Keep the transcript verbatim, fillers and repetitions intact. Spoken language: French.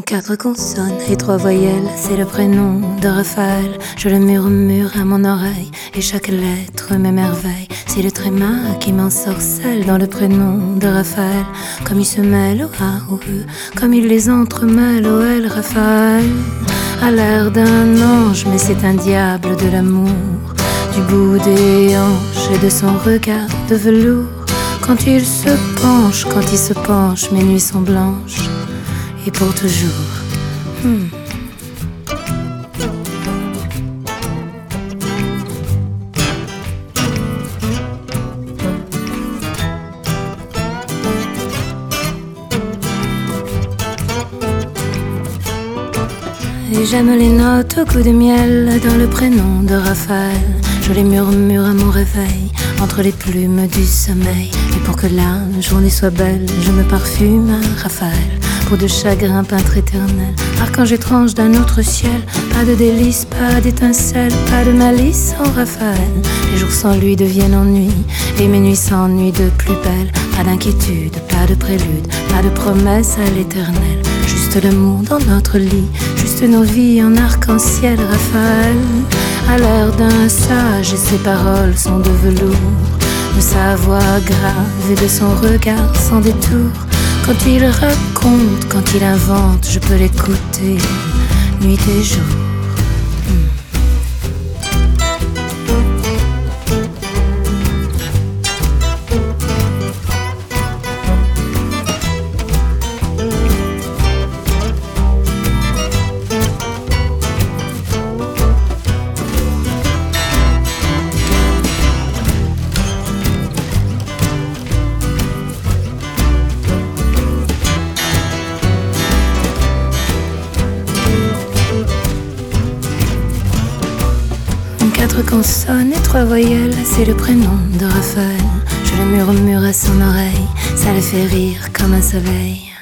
Quatre consonnes et trois voyelles, c'est le prénom de Raphaël. Je le murmure à mon oreille et chaque lettre m'émerveille. C'est le tréma qui m'ensorcelle dans le prénom de Raphaël. Comme il se mêle au A, au E, comme il les entremêle au L. Raphaël a l'air d'un ange, mais c'est un diable de l'amour. Du bout des hanches et de son regard de velours. Quand il se penche, quand il se penche, mes nuits sont blanches. Et pour toujours. Hmm. Et j'aime les notes au goût de miel dans le prénom de Raphaël. Je les murmure à mon réveil entre les plumes du sommeil. Et pour que la journée soit belle, je me parfume à Raphaël. Peau de chagrin, peintre éternel, archange étrange d'un autre ciel. Pas de délices, pas d'étincelles, pas de malice en Raphaël. Les jours sans lui deviennent ennui, et mes nuits s'ennuient de plus belle. Pas d'inquiétude, pas de prélude, pas de promesse à l'éternel. Juste l'amour dans notre lit, juste nos vies en arc-en-ciel. Raphaël a l'air d'un sage et ses paroles sont de velours. De sa voix grave et de son regard sans détour. Quand il raconte, quand il invente, je peux l'écouter nuit et jour. Hmm. Quatre consonnes et trois voyelles, c'est le prénom de Raphaël. Je le murmure à son oreille, ça le fait rire comme un soleil.